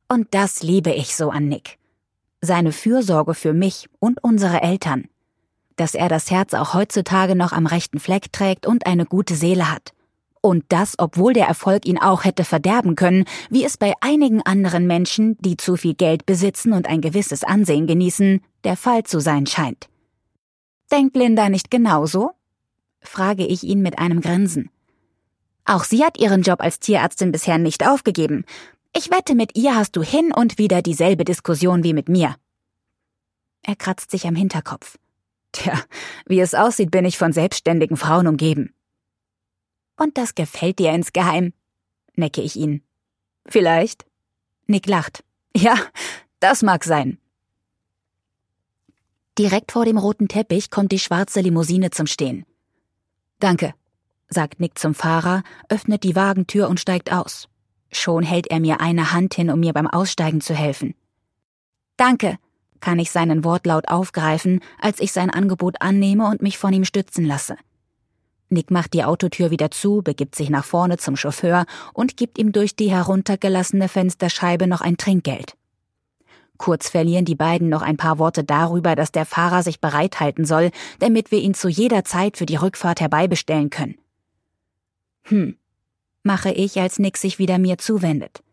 Und das liebe ich so an Nick. Seine Fürsorge für mich und unsere Eltern. Dass er das Herz auch heutzutage noch am rechten Fleck trägt und eine gute Seele hat. Und das, obwohl der Erfolg ihn auch hätte verderben können, wie es bei einigen anderen Menschen, die zu viel Geld besitzen und ein gewisses Ansehen genießen, der Fall zu sein scheint. Denkt Linda nicht genauso? Frage ich ihn mit einem Grinsen. Auch sie hat ihren Job als Tierärztin bisher nicht aufgegeben. Ich wette, mit ihr hast du hin und wieder dieselbe Diskussion wie mit mir. Er kratzt sich am Hinterkopf. Tja, wie es aussieht, bin ich von selbstständigen Frauen umgeben. Und das gefällt dir insgeheim, necke ich ihn. Vielleicht. Nick lacht. Ja, das mag sein. Direkt vor dem roten Teppich kommt die schwarze Limousine zum Stehen. Danke, sagt Nick zum Fahrer, öffnet die Wagentür und steigt aus. Schon hält er mir eine Hand hin, um mir beim Aussteigen zu helfen. Danke, kann ich seinen Wortlaut aufgreifen, als ich sein Angebot annehme und mich von ihm stützen lasse. Nick macht die Autotür wieder zu, begibt sich nach vorne zum Chauffeur und gibt ihm durch die heruntergelassene Fensterscheibe noch ein Trinkgeld. Kurz verlieren die beiden noch ein paar Worte darüber, dass der Fahrer sich bereithalten soll, damit wir ihn zu jeder Zeit für die Rückfahrt herbeibestellen können. Mache ich, als Nick sich wieder mir zuwendet.